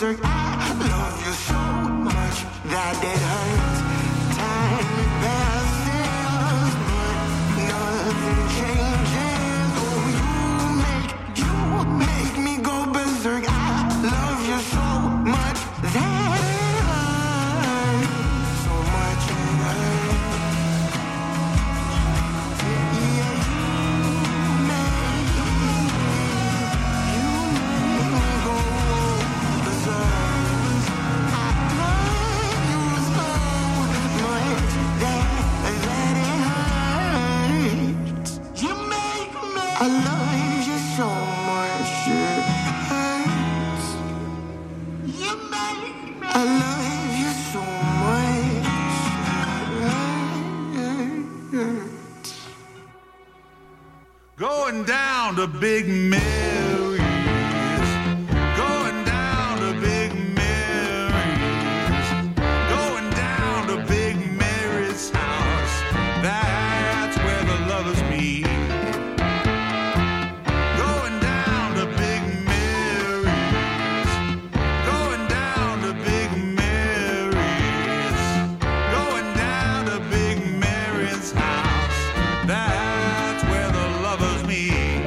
berserk. I love you so much that it hurts. Time passes, but nothing changes. Oh, you make me go berserk. I love you so much that it hurts. So much it hurts. Yeah, you make me go berserk. I love you so much that it hurts. You make me. I love you so much it hurts. You make me. I love you so much it hurts. Going down to Big Mary's. Going down to Big Mary's. Going down to Big Mary's house. That's where the lovers meet. Going down to Big Mary's. Going down to Big Mary's. Going down to Big Mary's house. That's where the lovers meet.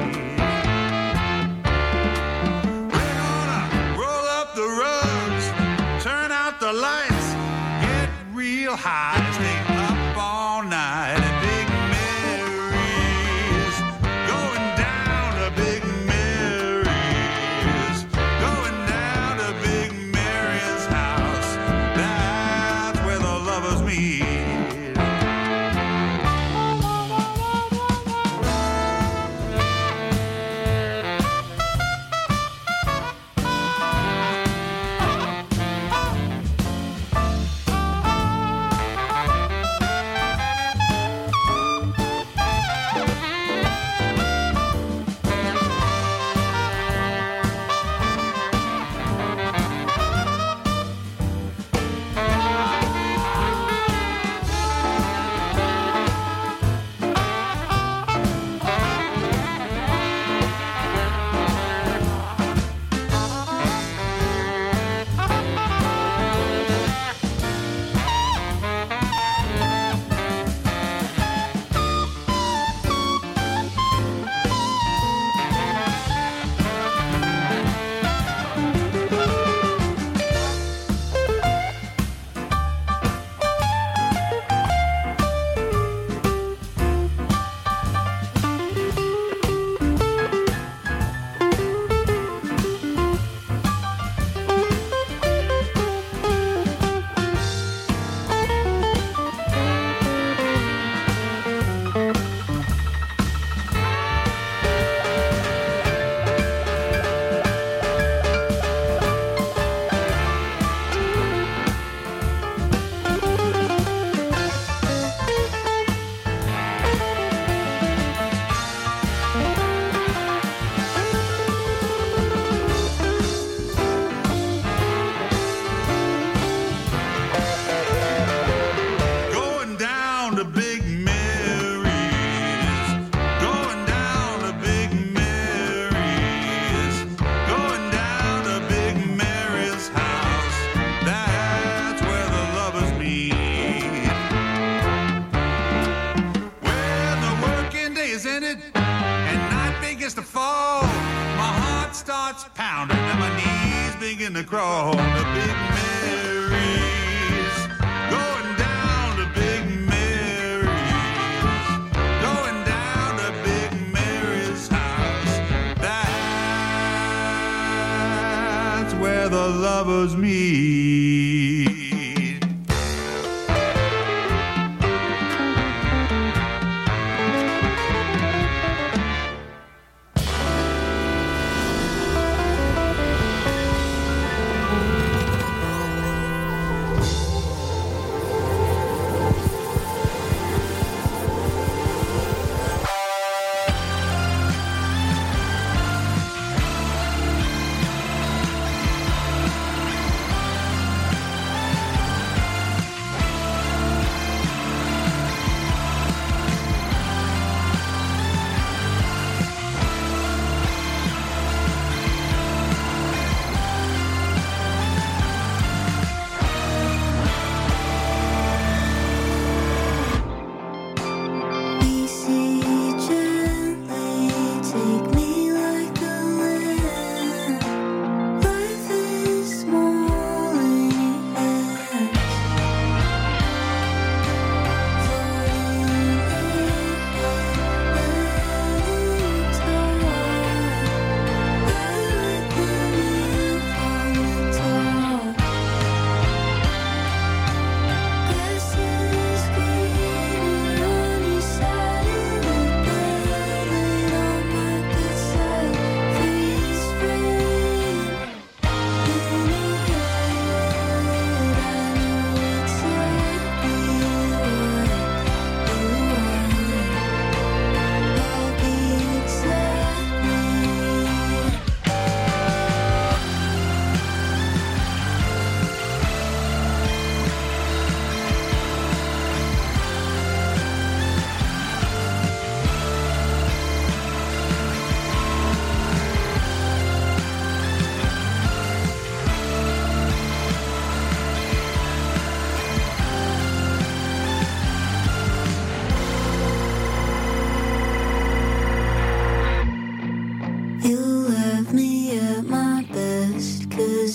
We're gonna roll up the rugs, turn out the lights, get real high, stay up all night at Big Mary's. Going down to Big Mary's. Going down to Big Mary's house. That's where the lovers meet. Going down to Big Mary's. Going down to Big Mary's. Going down to Big Mary's house. That's where the lovers meet. When the working day is ended and night begins to fall, my heart starts pounding and my knees begin to crawl to Big Mary's. Going down to Big Mary's. Going down to Big Mary's house. That's where the lovers meet.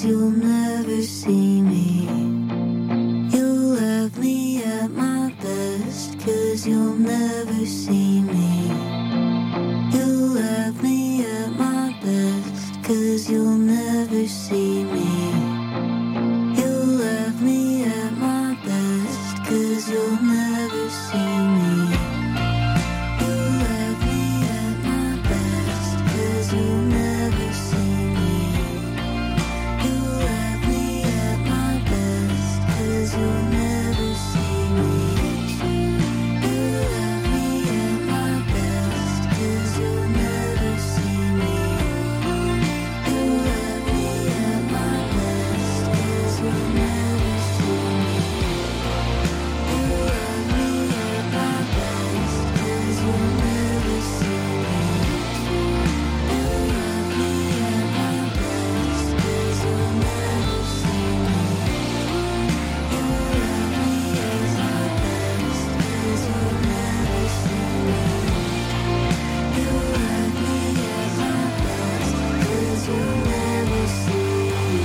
you'll never see me. You'll have me at my best, 'cause you'll never see me. You'll have me at my best, 'cause you'll never see me. You'll have me at my best, 'cause you'll never see me. You'll have me at my best, 'cause you'll never see me. You'll have me at my best, 'cause you'll never see me. You'll have me at my best, 'cause you'll never see me. You'll have me at my best, 'cause you'll never see me. You'll have me at my best, 'cause you'll never see me. You'll have me at my best, 'cause you'll never see me. You'll have me at my best, 'cause you'll never see me. You'll have me at my best, 'cause you'll never see me.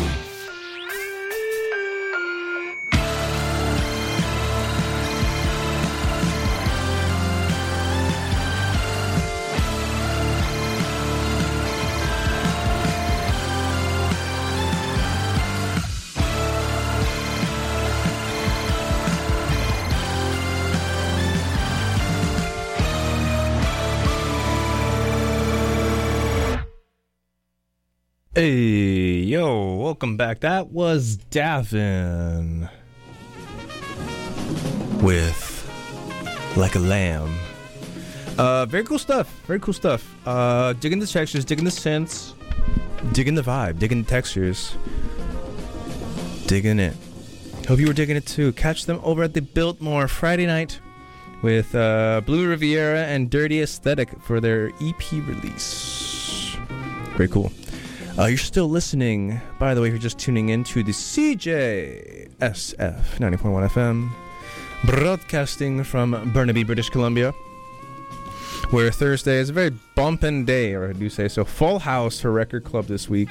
Hey, yo, welcome back. That was Davin with Like a Lamb. Very cool stuff. Very cool stuff. Digging the textures, digging the synths, digging the vibe, digging the textures. Digging it. Hope you were digging it too. Catch them over at the Biltmore Friday night with Blue Riviera and Dirty Aesthetic for their EP release. Very cool. You're still listening, by the way, if you're just tuning in to the CJSF 90.1 FM, broadcasting from Burnaby, British Columbia, where Thursday is a very bumpin' day, or I do say so. Full house for Record Club this week.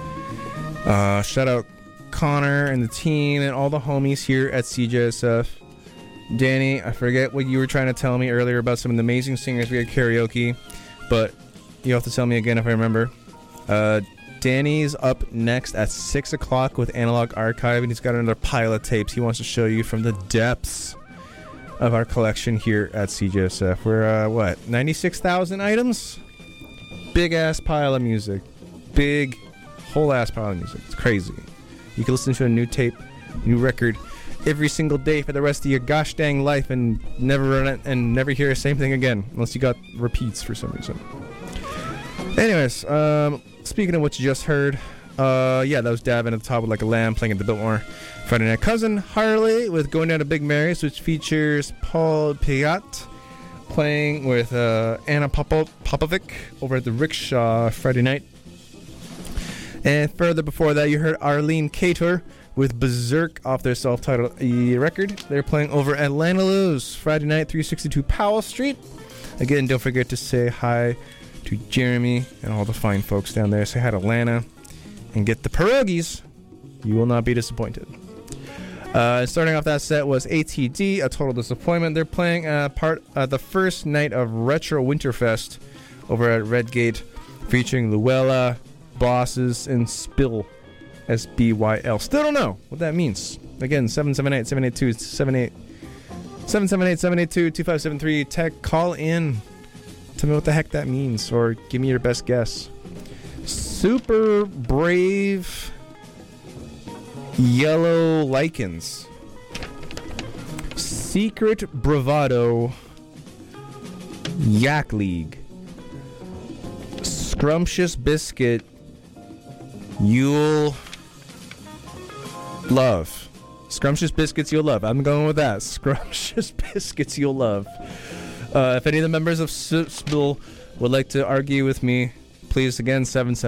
Shout out Connor and the team and all the homies here at CJSF. Danny, I forget what you were trying to tell me earlier about some of the amazing singers we had karaoke, but you'll have to tell me again if I remember. Danny's up next at 6 o'clock with Analog Archive, and he's got another pile of tapes he wants to show you from the depths of our collection here at CJSF. We're, 96,000 items? Big-ass pile of music. Big, whole-ass pile of music. It's crazy. You can listen to a new tape, new record, every single day for the rest of your gosh dang life and never run it and never hear the same thing again, unless you got repeats for some reason. Anyways, speaking of what you just heard, that was Davin at the top with Like a Lamb playing at the Biltmore Friday Night. Cousin Harley with Going Down to Big Mary's, which features Paul Piat playing with Anna Popovic over at the Rickshaw Friday night. And further before that, you heard Arlene Cater with Berserk off their self-titled record. They're playing over at Lana Lou's Friday night, 362 Powell Street. Again, don't forget to say hi to Jeremy and all the fine folks down there. Say hi to Lana and get the pierogies. You will not be disappointed. Starting off that set was ATD, A Total Disappointment. They're playing part the first night of Retro Winterfest over at Redgate, featuring Luella, Bosses, and Spill, SBYL. Still don't know what that means. Again, 778-782-2573. Tech, call in. Tell me what the heck that means, or give me your best guess. Super Brave Yellow Lichens. Secret Bravado Yak League. Scrumptious Biscuit You'll Love. Scrumptious Biscuits You'll Love. I'm going with that. Scrumptious Biscuits You'll Love. If any of the members of SBIL would like to argue with me, please, again,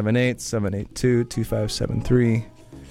778-782-2573.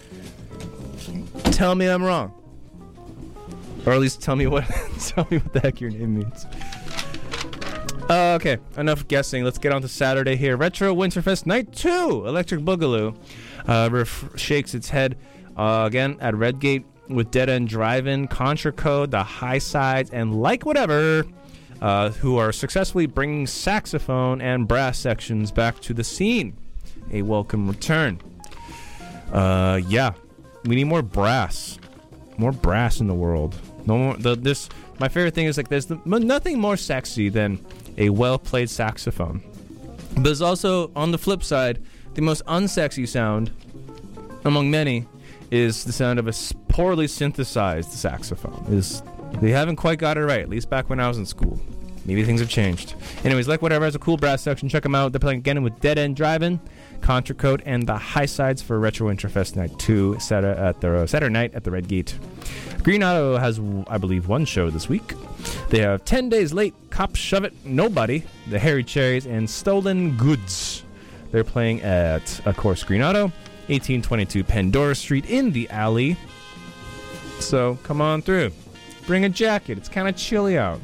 Tell me I'm wrong. Or at least tell me what the heck your name means. Okay, enough guessing. Let's get on to Saturday here. Retro Winterfest Night 2, Electric Boogaloo. Shakes its head again at Redgate with Dead End Drive-In, Contra Code, The High Sides, and Like Whatever, who are successfully bringing saxophone and brass sections back to the scene. A welcome return. Yeah, we need more brass. More brass in the world. No more. My favorite thing is like there's nothing more sexy than a well-played saxophone. But there's also, on the flip side, the most unsexy sound among many is the sound of a poorly synthesized saxophone. They haven't quite got it right, at least back when I was in school. Maybe things have changed. Anyways, Like Whatever has a cool brass section. Check them out. They're playing again with Dead End Drive-In, Contra Code, and The High Sides for Retro Winterfest Night 2 Saturday night at the Red Gate. Green Auto has, I believe, one show this week. They have 10 Days Late, Cop Shove It, Nobody, The Hairy Cherries, and Stolen Goods. They're playing at, of course, Green Auto, 1822 Pandora Street in the alley. So come on through. Bring a jacket. It's kind of chilly out.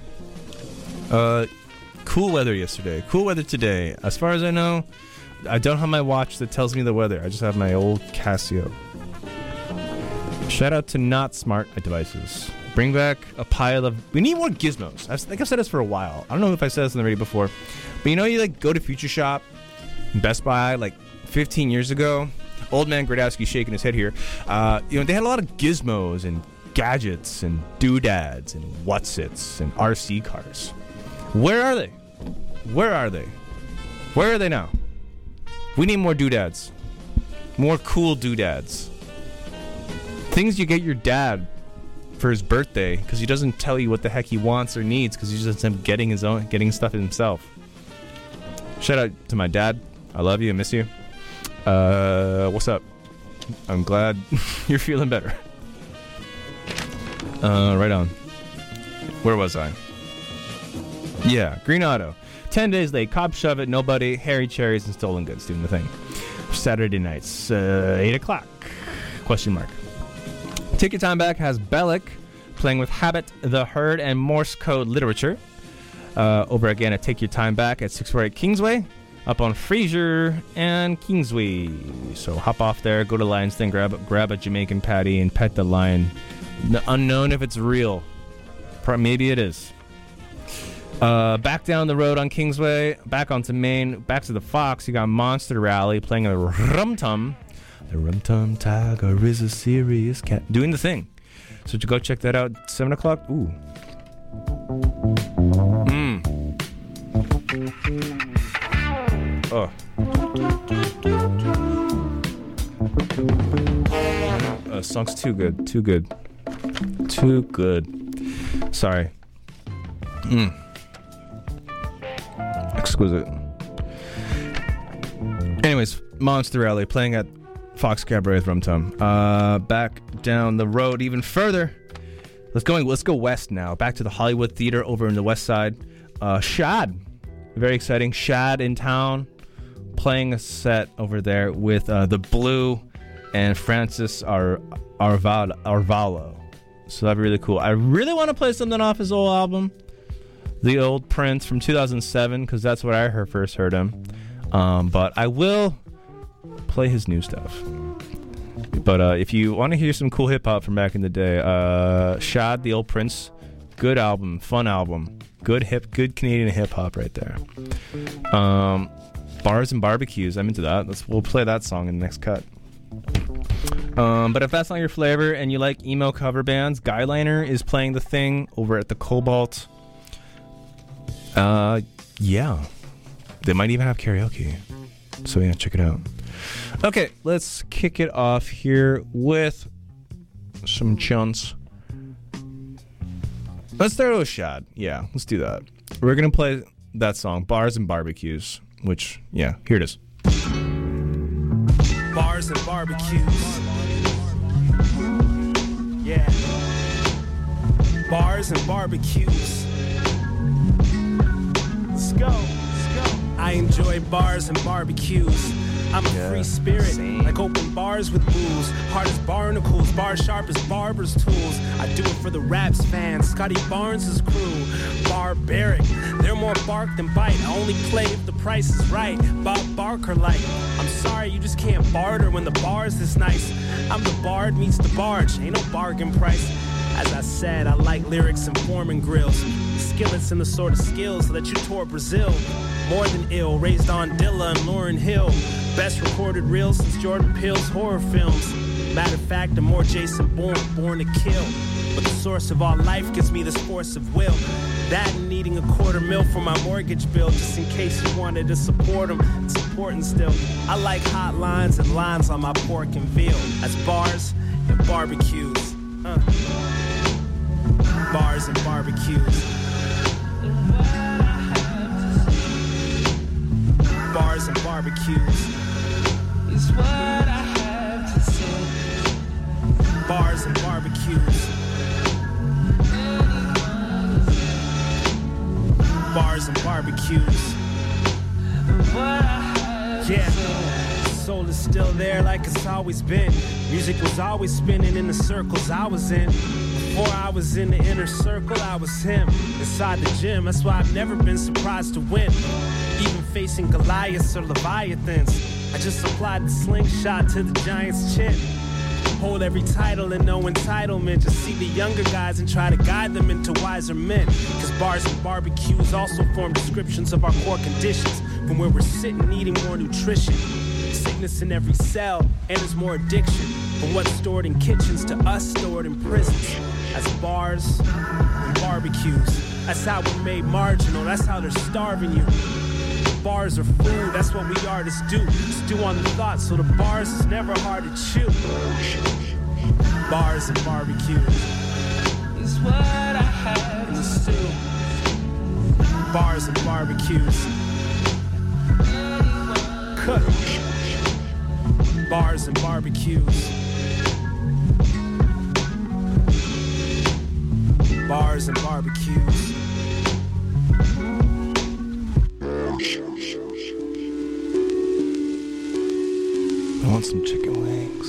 Cool weather yesterday. Cool weather today. As far as I know, I don't have my watch that tells me the weather. I just have my old Casio. Shout out to Not Smart Devices. Bring back a pile of... We need more gizmos. I think I've said this for a while. I don't know if I said this on the radio before. But you know, you like go to Future Shop, Best Buy, like 15 years ago. Old man Gradowski shaking his head here. You know, they had a lot of gizmos and gadgets and doodads and whatsits and RC cars. Where are they? Where are they? Where are they now? We need more doodads. More cool doodads. Things you get your dad for his birthday because he doesn't tell you what the heck he wants or needs because he just ends up getting stuff himself. Shout out to my dad. I love you. I miss you. What's up? I'm glad you're feeling better. Right on. Where was I? Yeah, Green Auto. 10 Days Late, Cop Shove It, Nobody, Hairy Cherries, and Stolen Goods doing the thing. Saturday nights, 8 o'clock. Question mark. Take Your Time Back has Bellic playing with Habit, The Herd, and Morse Code Literature. Over again at Take Your Time Back at 648 Kingsway, up on Fraser and Kingsway. So hop off there, go to Lion's Den, grab a Jamaican patty, and pet the lion. Unknown if it's real. Maybe it is. Back down the road on Kingsway, back onto Main, back to the Fox. You got Monster Rally playing a Rum Tum. The Rum Tum Tiger is a serious cat. Doing the thing. So to go check that out, 7 o'clock. Ooh. Oh. Song's too good. Too good. Too good. Sorry. Exquisite. Anyways, Monster Rally playing at Fox Cabaret with Rum Tum. Back down the road even further. Let's go west now. Back to the Hollywood Theater over in the west side. Shad. Very exciting. Shad in town. Playing a set over there with The Blue and Francis Arvalo. So that'd be really cool. I really want to play something off his old album, The Old Prince from 2007, because that's what I first heard him. But I will play his new stuff. But if you want to hear some cool hip-hop from back in the day, Shad, The Old Prince, good album, fun album. Good Canadian hip-hop right there. Bars and Barbecues, I'm into that. We'll play that song in the next cut. But if that's not your flavor and you like emo cover bands, Guyliner is playing the thing over at the Cobalt. Yeah. They might even have karaoke. So yeah, check it out. Okay, let's kick it off here with some chunts. Let's start with Shad. Yeah, let's do that. We're going to play that song, Bars and Barbecues, which, yeah, here it is. Bars and barbecues. Yeah. Bars and barbecues. Let's go. I enjoy bars and barbecues. I'm a Yeah, free spirit, same. like open bars with booze. Hard as barnacles, bars sharp as barber's tools. I do it for the Raps fans, Scotty Barnes' crew. Barbaric, they're more bark than bite. I only play if the price is right. Bob Barker like, I'm sorry, you just can't barter when the bar's this nice. I'm the bard meets the barge, ain't no bargain price. As I said, I like lyrics and forming grills. Skillets and the sort of skills that you tore Brazil. More than ill, raised on Dilla and Lauryn Hill. Best recorded reel since Jordan Peele's horror films. Matter of fact, I'm more Jason Bourne, born to kill. But the source of all life gives me this force of will. That and needing $250,000 for my mortgage bill, just in case you wanted to support them. It's important still. I like hot lines and lines on my pork and veal. That's bars and barbecues. Bars and barbecues. Bars and barbecues. Is what I have to say. Bars and barbecues. Bars and barbecues. What I have Yeah. to say. Soul is still there like it's always been. Music was always spinning in the circles I was in. Before I was in the inner circle, I was him. Inside the gym, that's why I've never been surprised to win. Even facing Goliaths or Leviathans, I just applied the slingshot to the giant's chin. Hold every title and no entitlement. Just see the younger guys and try to guide them into wiser men. Cause bars and barbecues also form descriptions of our core conditions. From where we're sitting eating more nutrition. Sickness in every cell, and there's more addiction. From what's stored in kitchens to us stored in prisons. As bars and barbecues. That's how we're made marginal, that's how they're starving you. Bars are food, that's what we artists do. Stew on the thoughts, so the bars is never hard to chew. Bars and barbecues. Is what I have In the to stew. say. Bars and barbecues. Cook. Bars and barbecues. Bars and barbecues. I want some chicken wings.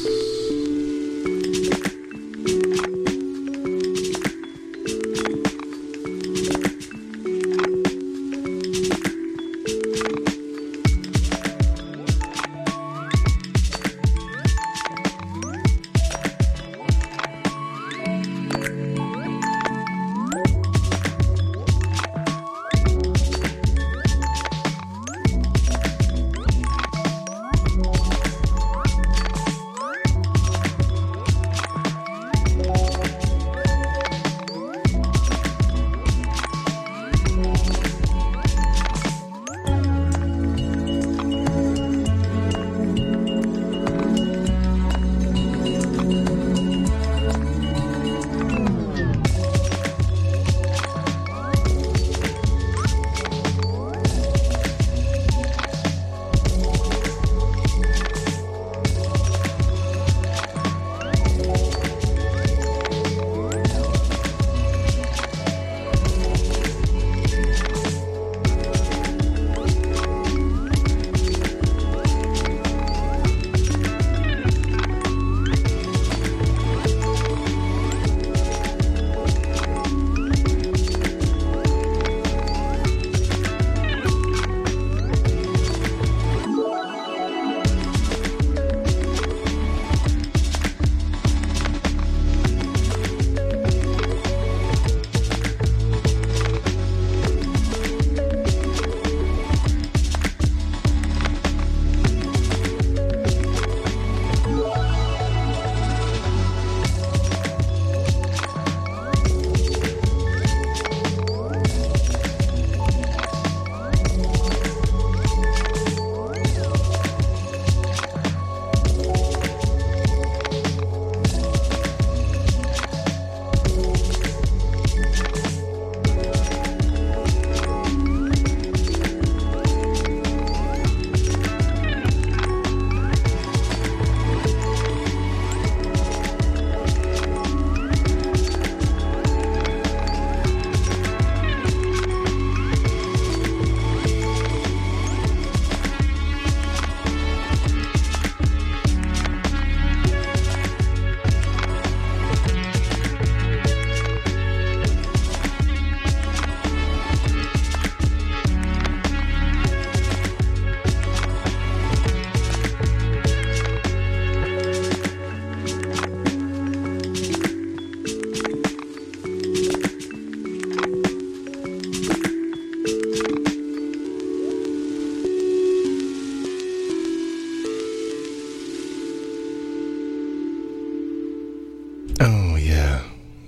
Oh yeah.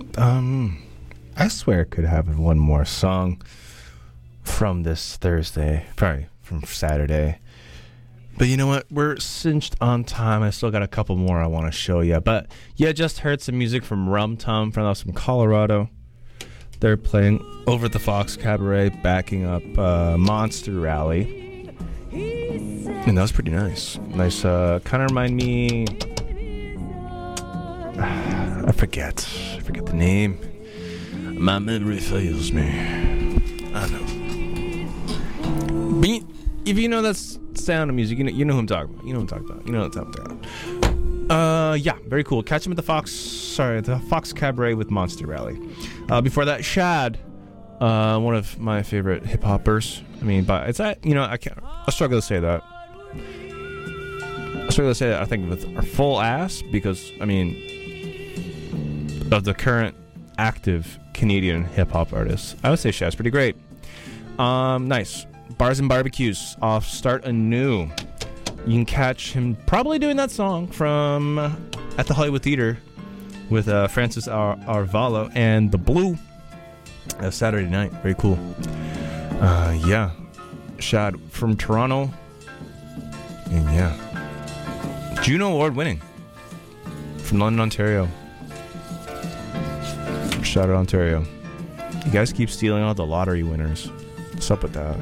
I swear I could have one more song from this Thursday, probably from Saturday. But you know what? We're cinched on time. I still got a couple more I want to show you. But yeah, just heard some music from Rum Tum from Colorado. They're playing over at the Fox Cabaret, backing up Monster Rally. And that was pretty nice. Nice, kind of remind me... I forget the name. My memory fails me. I know. But if you know that sound of music, you know who I'm talking about. You know what I'm talking about. Yeah, very cool. Catch him at the Fox Cabaret with Monster Rally. Before that, Shad, one of my favorite hip hoppers. I mean, but it's that, I struggle to say that. I think with our full ass because I mean, of the current active Canadian hip hop artists, I would say Shad's pretty great. Nice. Bars and Barbecues off Start Anew. You can catch him probably doing that song from at the Hollywood Theater with Francis Arvalo and The Blue Saturday night. Very cool. Yeah. Shad from Toronto. And yeah. Juno Award winning from London, Ontario. Shout out Ontario. You guys keep stealing all the lottery winners. What's up with that?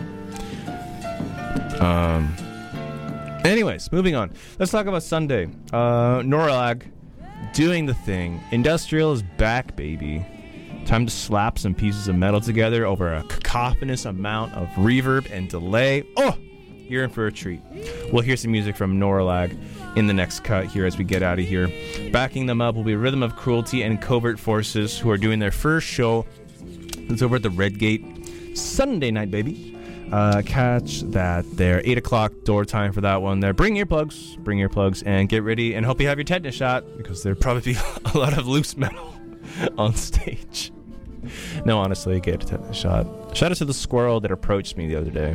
Anyways, moving on. Let's talk about Sunday. Noralag doing the thing. Industrial is back, baby. Time to slap some pieces of metal together over a cacophonous amount of reverb and delay. Oh, you're in for a treat. We'll hear some music from Noralag in the next cut here as we get out of here. Backing them up will be Rhythm of Cruelty and Covert Forces, who are doing their first show. It's over at the Red Gate Sunday night, baby. Catch that there. 8 o'clock door time for that one there. Bring earplugs, and get ready, and hope you have your tetanus shot, because there'll probably be a lot of loose metal on stage. No, honestly, get a tetanus shot. Shout out to the squirrel that approached me the other day.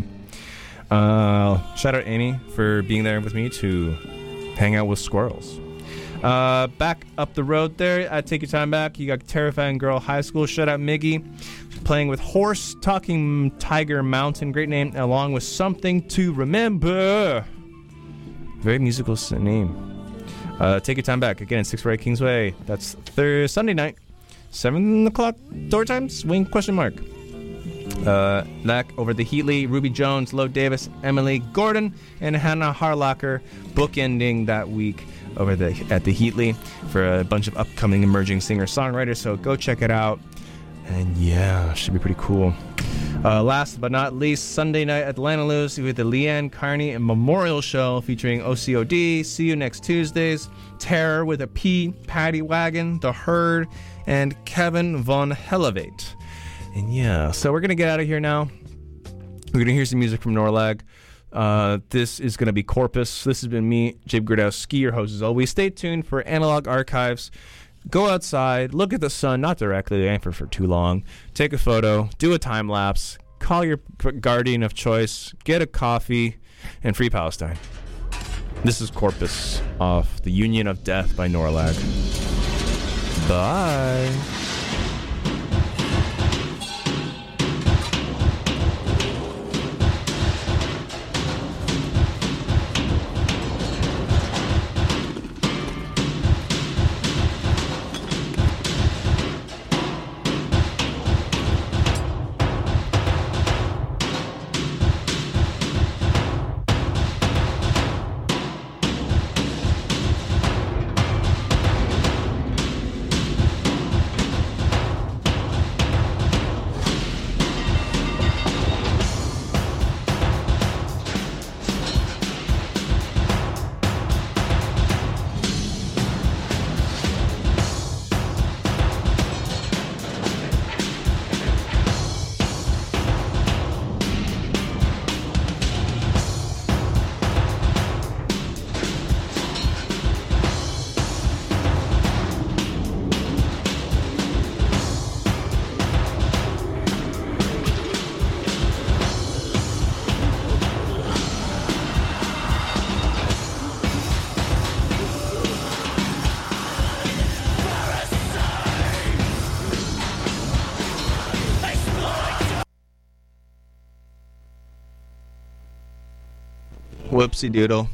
Shout out Amy for being there with me to hang out with squirrels. Back up the road there at Take Your Time Back, you got Terrifying Girl High School. Shout out Miggy. Playing with Horse Talking Tiger Mountain. Great name. Along with Something to Remember. Very musical name. Take Your Time Back. Again, 648 Kingsway. That's Sunday night. 7 o'clock door time? Swing question mark. Back over the Heatley, Ruby Jones, Lo Davis, Emily Gordon, and Hannah Harlacher bookending that week over at the Heatley for a bunch of upcoming emerging singer-songwriters. So go check it out. And yeah, should be pretty cool. Last but not least, Sunday night at Atlanta Loose with the Leanne Carney Memorial Show featuring OCOD, See You Next Tuesdays, Terror with a P, Paddy Wagon, The Herd, and Kevin Von Helevate. And yeah, so we're going to get out of here now. We're going to hear some music from Noralag. This is going to be Corpus. This has been me, Jabe Gradowski, your host as always. Stay tuned for Analog Archives. Go outside, look at the sun, not directly, anchor for too long. Take a photo, do a time lapse, call your guardian of choice, get a coffee, and free Palestine. This is Corpus off The Union of Death by Noralag. Bye. Whoopsie doodle.